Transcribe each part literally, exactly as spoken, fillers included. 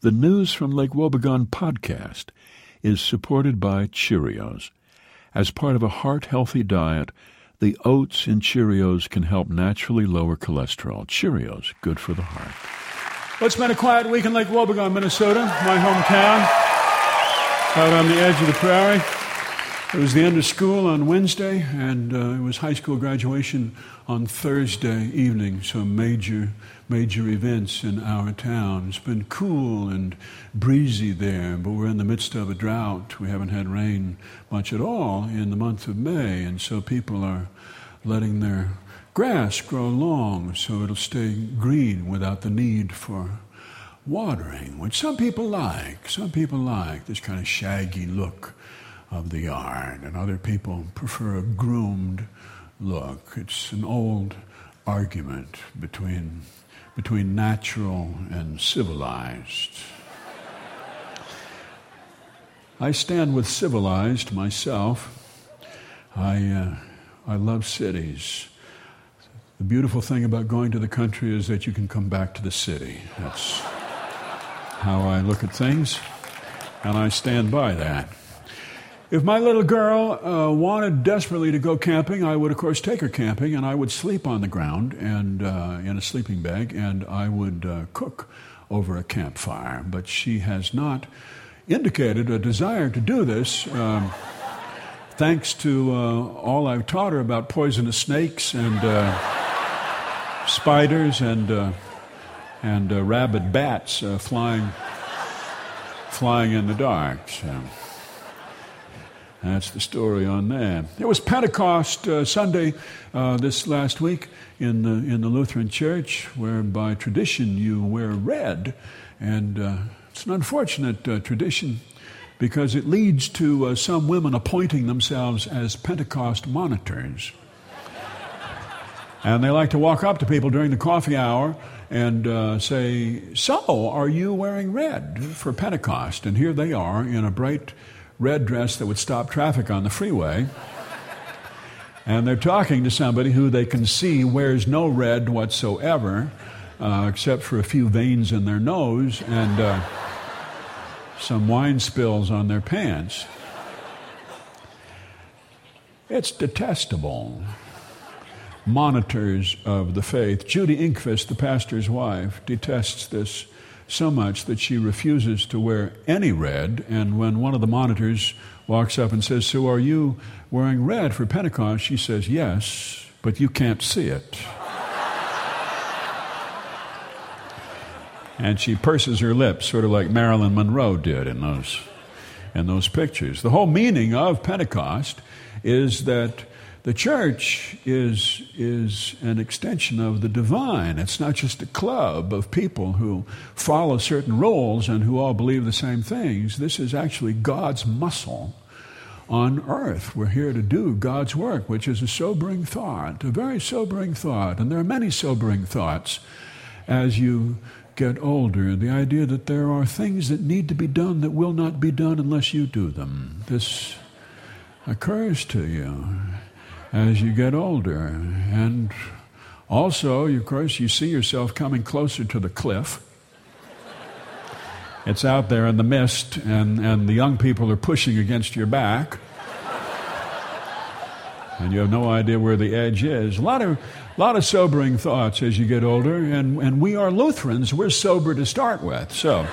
The News from Lake Wobegon podcast is supported by Cheerios. As part of a heart-healthy diet, the oats in Cheerios can help naturally lower cholesterol. Cheerios, good for the heart. Well, it's been a quiet week in Lake Wobegon, Minnesota, my hometown, out on the edge of the prairie. It was the end of school on Wednesday, and uh, it was high school graduation on Thursday evening, so major, major events in our town. It's been cool and breezy there, but we're in the midst of a drought. We haven't had rain much at all in the month of May, and so people are letting their grass grow long so it'll stay green without the need for watering, which some people like. Some people like this kind of shaggy look of the yard, and other people prefer a groomed look. It's an old argument between between natural and civilized. I stand with civilized myself. I uh, I love cities. The beautiful thing about going to the country is that you can come back to the city. That's how I look at things, and I stand by that. If my little girl uh, wanted desperately to go camping, I would, of course, take her camping, and I would sleep on the ground and uh, in a sleeping bag, and I would uh, cook over a campfire. But she has not indicated a desire to do this, um, thanks to uh, all I've taught her about poisonous snakes and uh, spiders and uh, and uh, rabid bats uh, flying flying in the dark. So that's the story on that. It was Pentecost uh, Sunday uh, this last week in the in the Lutheran Church, where by tradition you wear red, and uh, it's an unfortunate uh, tradition because it leads to uh, some women appointing themselves as Pentecost monitors, and they like to walk up to people during the coffee hour and uh, say, "So, are you wearing red for Pentecost?" And here they are in a bright red dress that would stop traffic on the freeway. And they're talking to somebody who they can see wears no red whatsoever, uh, except for a few veins in their nose and uh, some wine spills on their pants. It's detestable. Monitors of the faith. Judy Inkvist, the pastor's wife, detests this so much that she refuses to wear any red, and when one of the monitors walks up and says, "So are you wearing red for Pentecost?" she says, "Yes, but you can't see it." And she purses her lips, sort of like Marilyn Monroe did in those, in those pictures. The whole meaning of Pentecost is that the church is, is an extension of the divine. It's not just a club of people who follow certain rules and who all believe the same things. This is actually God's muscle on earth. We're here to do God's work, which is a sobering thought, a very sobering thought. And there are many sobering thoughts as you get older. The idea that there are things that need to be done that will not be done unless you do them. This occurs to you as you get older. And also, of course, you see yourself coming closer to the cliff. It's out there in the mist, and, and the young people are pushing against your back. And you have no idea where the edge is. A lot of, a lot of sobering thoughts as you get older, and, and we are Lutherans. We're sober to start with, so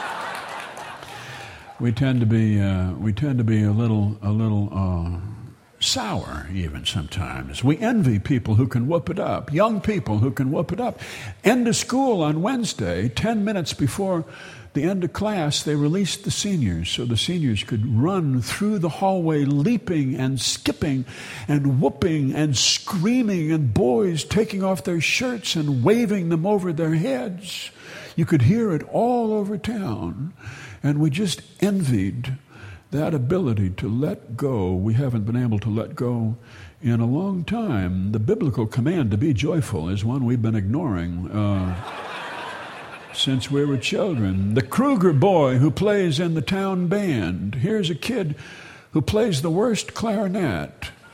we tend to be uh, we tend to be a little a little. Uh, sour even sometimes. We envy people who can whoop it up, young people who can whoop it up. End of school on Wednesday, ten minutes before the end of class, they released the seniors so the seniors could run through the hallway leaping and skipping and whooping and screaming, and boys taking off their shirts and waving them over their heads. You could hear it all over town, and we just envied that ability to let go. We haven't been able to let go in a long time. The biblical command to be joyful is one we've been ignoring uh, since we were children. The Kruger boy who plays in the town band. Here's a kid who plays the worst clarinet.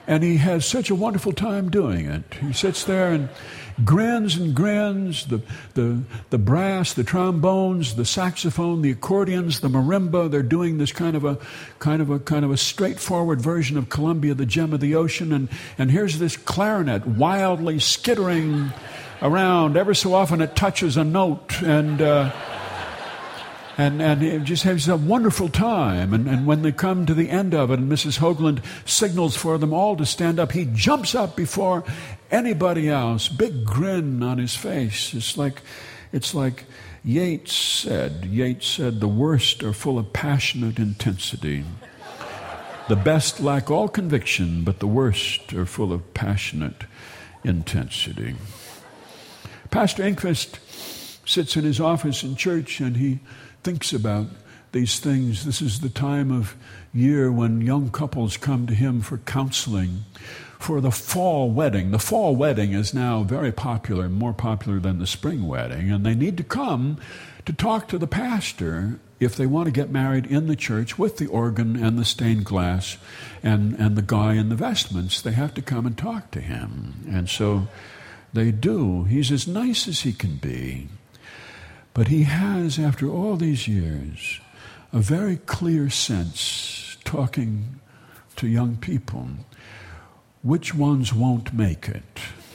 And he has such a wonderful time doing it. He sits there and grins and grins. The, the, the brass, the trombones, the saxophone, the accordions, the marimba, they're doing this kind of a kind of a kind of a straightforward version of Columbia, the Gem of the Ocean. And, and here's this clarinet wildly skittering around. Ever so often it touches a note, and uh, And, and it just has a wonderful time. And, and when they come to the end of it and Missus Hoagland signals for them all to stand up, he jumps up before anybody else, big grin on his face. It's like, it's like Yeats said. Yeats said, the worst are full of passionate intensity. The best lack all conviction, but the worst are full of passionate intensity. Pastor Engquist sits in his office in church and he thinks about these things. This is the time of year when young couples come to him for counseling, for the fall wedding. The fall wedding is now very popular, more popular than the spring wedding, and they need to come to talk to the pastor if they want to get married in the church with the organ and the stained glass and, and the guy in the vestments. They have to come and talk to him. And so they do. He's as nice as he can be. But he has, after all these years, a very clear sense, talking to young people, which ones won't make it.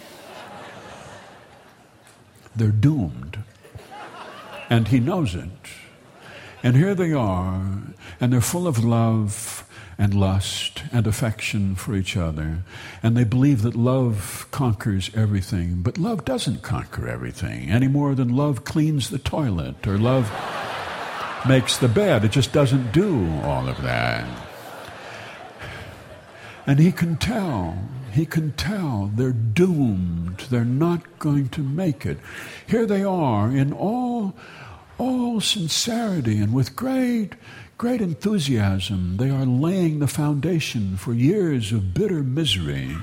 They're doomed. And he knows it. And here they are, and they're full of love and lust and affection for each other. And they believe that love conquers everything. But love doesn't conquer everything any more than love cleans the toilet or love makes the bed. It just doesn't do all of that. And he can tell, he can tell they're doomed. They're not going to make it. Here they are in all, all sincerity and with great Great enthusiasm. They are laying the foundation for years of bitter misery.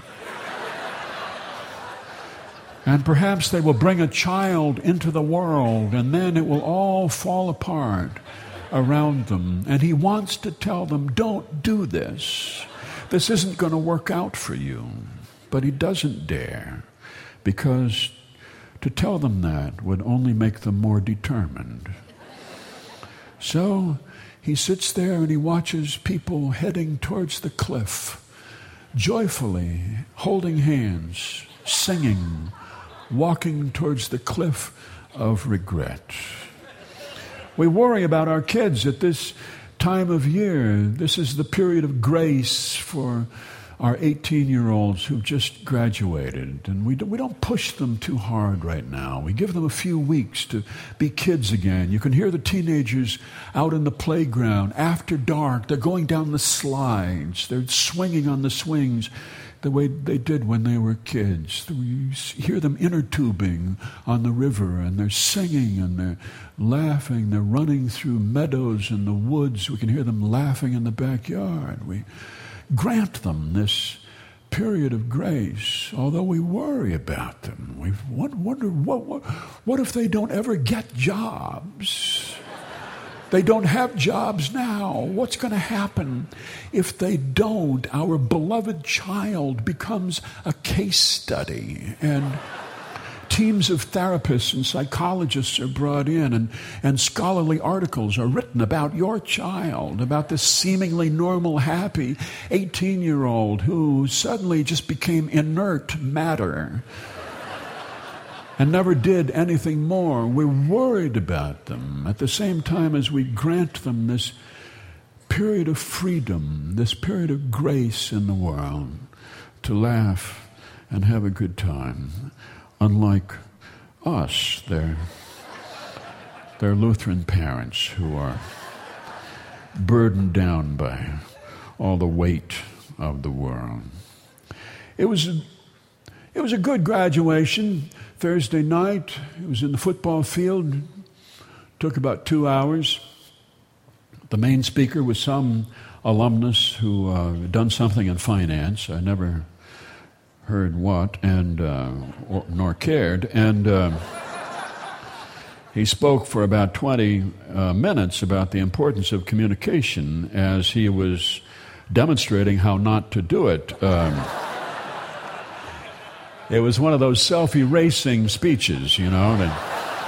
And perhaps they will bring a child into the world, and then it will all fall apart around them. And he wants to tell them, don't do this. This isn't going to work out for you. But he doesn't dare, because to tell them that would only make them more determined. So he sits there and he watches people heading towards the cliff, joyfully holding hands, singing, walking towards the cliff of regret. We worry about our kids at this time of year. This is the period of grace for our eighteen-year-olds who've just graduated. And we don't, we don't push them too hard right now. We give them a few weeks to be kids again. You can hear the teenagers out in the playground after dark. They're going down the slides. They're swinging on the swings the way they did when they were kids. You hear them inner tubing on the river, and they're singing and they're laughing. They're running through meadows and the woods. We can hear them laughing in the backyard. We grant them this period of grace, although we worry about them. We wonder, what, what, what if they don't ever get jobs? They don't have jobs now. What's going to happen if they don't? Our beloved child becomes a case study, and teams of therapists and psychologists are brought in, and, and scholarly articles are written about your child, about this seemingly normal, happy eighteen-year-old who suddenly just became inert matter and never did anything more. We're worried about them at the same time as we grant them this period of freedom, this period of grace in the world to laugh and have a good time. Unlike us, they're, they're Lutheran parents who are burdened down by all the weight of the world. It was a, it was a good graduation. Thursday night, it was in the football field. Took about two hours. The main speaker was some alumnus who uh, had done something in finance. I never heard what, and uh, or, nor cared, and uh, he spoke for about twenty uh, minutes about the importance of communication as he was demonstrating how not to do it. Um, it was one of those self-erasing speeches, you know, that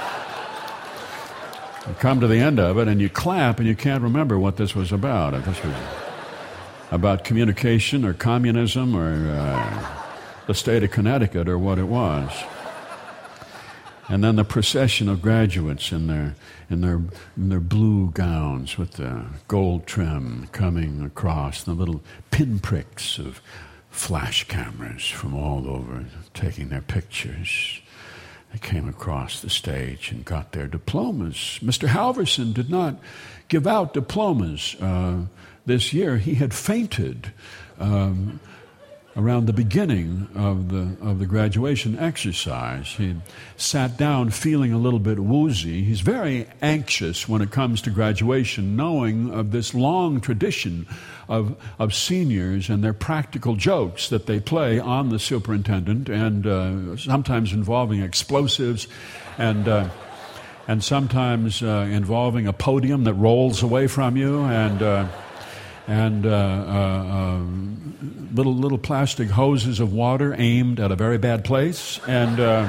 you come to the end of it and you clap and you can't remember what this was about. If this was about communication or communism or uh, the state of Connecticut or what it was. And then the procession of graduates in their in their in their blue gowns with the gold trim coming across, the little pinpricks of flash cameras from all over taking their pictures. They came across the stage and got their diplomas. Mister Halverson did not give out diplomas uh, this year. He had fainted um, around the beginning of the of the graduation exercise. He sat down feeling a little bit woozy. He's very anxious when it comes to graduation, knowing of this long tradition of of seniors and their practical jokes that they play on the superintendent, and uh, sometimes involving explosives, and uh, and sometimes uh, involving a podium that rolls away from you, and. Uh, and uh, uh, uh, little little plastic hoses of water aimed at a very bad place. And uh,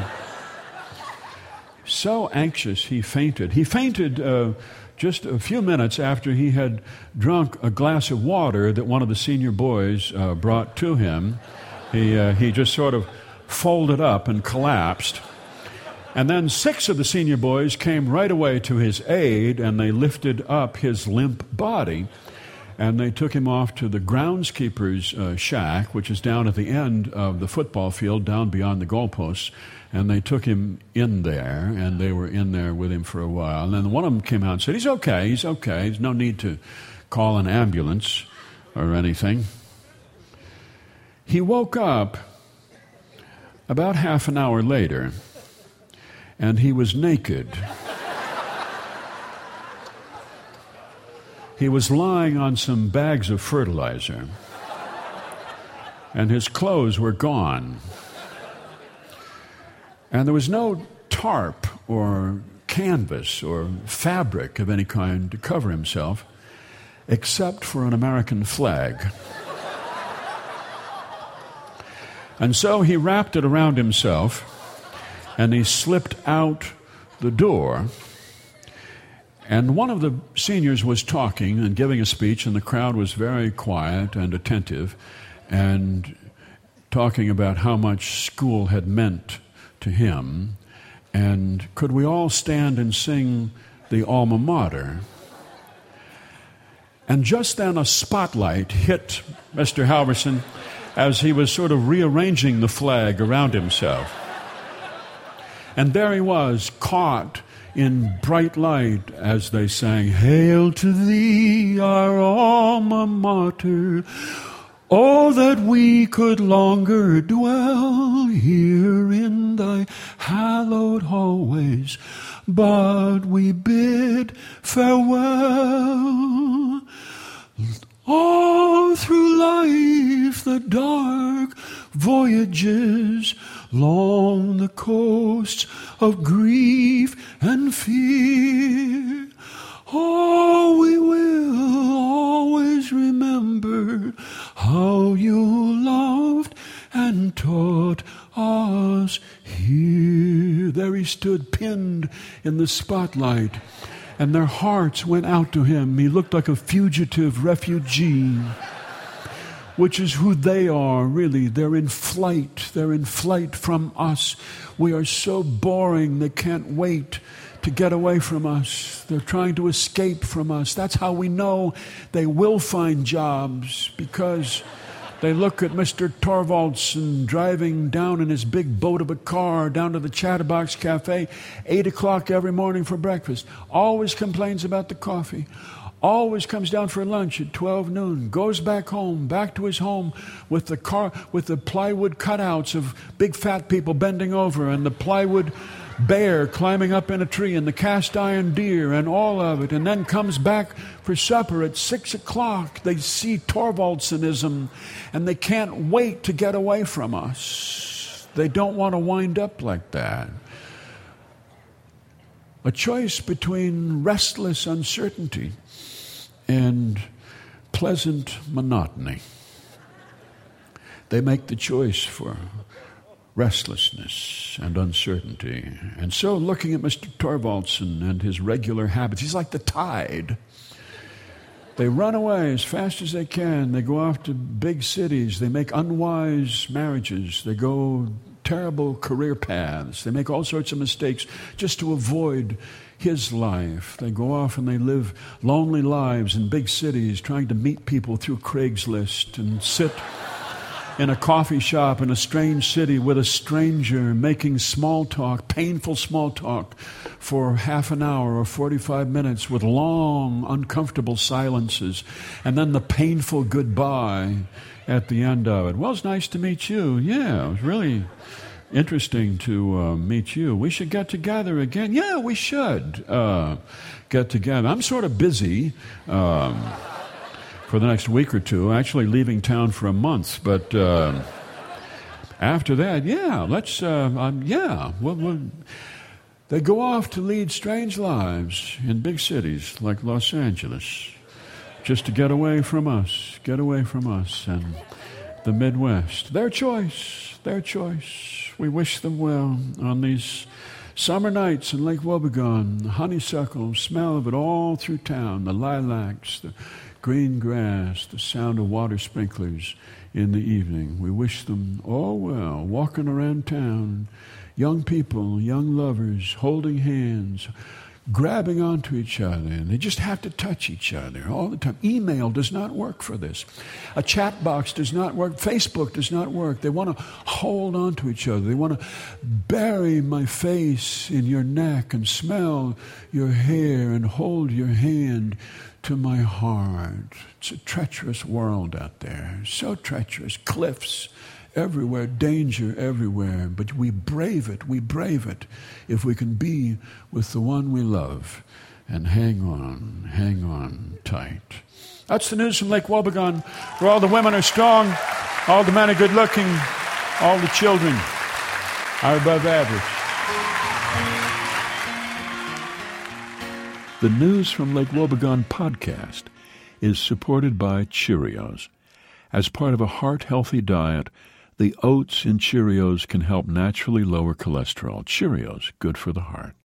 so anxious, he fainted. He fainted uh, just a few minutes after he had drunk a glass of water that one of the senior boys uh, brought to him. He, uh, he just sort of folded up and collapsed. And then six of the senior boys came right away to his aid, and they lifted up his limp body. And they took him off to the groundskeeper's uh, shack, which is down at the end of the football field, down beyond the goalposts. And they took him in there, and they were in there with him for a while. And then one of them came out and said, he's okay, he's okay. There's no need to call an ambulance or anything. He woke up about half an hour later, and he was naked. He was lying on some bags of fertilizer, and his clothes were gone. And there was no tarp or canvas or fabric of any kind to cover himself, except for an American flag. And so he wrapped it around himself, and he slipped out the door. And one of the seniors was talking and giving a speech, and the crowd was very quiet and attentive, and talking about how much school had meant to him. And could we all stand and sing the alma mater? And just then a spotlight hit Mister Halverson as he was sort of rearranging the flag around himself. And there he was, caught in bright light as they sang, "Hail to thee, our alma mater. Oh, that we could longer dwell here in thy hallowed hallways, but we bid farewell. All through life the dark voyages long the coasts of grief and fear. Oh, we will always remember how you loved and taught us here." There he stood, pinned in the spotlight, and their hearts went out to him. He looked like a fugitive refugee, which is who they are, really. They're in flight. They're in flight from us. We are so boring, they can't wait to get away from us. They're trying to escape from us. That's how we know they will find jobs, because they look at Mister Torvaldsen driving down in his big boat of a car down to the Chatterbox Cafe, eight o'clock every morning for breakfast. Always complains about the coffee. Always comes down for lunch at twelve noon, goes back home, back to his home with the car, with the plywood cutouts of big fat people bending over, and the plywood bear climbing up in a tree, and the cast iron deer, and all of it, and then comes back for supper at six o'clock. They see Torvaldsenism, and they can't wait to get away from us. They don't want to wind up like that. A choice between restless uncertainty and pleasant monotony. They make the choice for restlessness and uncertainty. And so, looking at Mister Thorvaldsen and his regular habits, he's like the tide. They run away as fast as they can. They go off to big cities. They make unwise marriages. They go terrible career paths. They make all sorts of mistakes just to avoid his life. They go off and they live lonely lives in big cities, trying to meet people through Craigslist and sit in a coffee shop in a strange city with a stranger, making small talk, painful small talk, for half an hour or forty-five minutes with long, uncomfortable silences, and then the painful goodbye at the end of it. Well, it's nice to meet you. Yeah, it was really interesting to uh, meet you. We should get together again. Yeah, we should uh, get together. I'm sort of busy. Um, for the next week or two, actually leaving town for a month. But uh, after that, yeah, let's, uh, um, yeah. We'll, we'll, they go off to lead strange lives in big cities like Los Angeles, just to get away from us, get away from us and the Midwest. Their choice, their choice. We wish them well on these summer nights in Lake Wobegon, the honeysuckle, smell of it all through town, the lilacs, the green grass, the sound of water sprinklers in the evening. We wish them all well, walking around town, young people, young lovers, holding hands, grabbing onto each other, and they just have to touch each other all the time. Email does not work for this. A chat box does not work. Facebook does not work. They want to hold on to each other. They want to bury my face in your neck and smell your hair and hold your hand to my heart. It's a treacherous world out there, so treacherous. Cliffs everywhere, danger everywhere, but we brave it, we brave it if we can be with the one we love and hang on, hang on tight. That's the news from Lake Wobegon, where all the women are strong, all the men are good looking, all the children are above average. The News from Lake Wobegon podcast is supported by Cheerios. As part of a heart-healthy diet, the oats in Cheerios can help naturally lower cholesterol. Cheerios, good for the heart.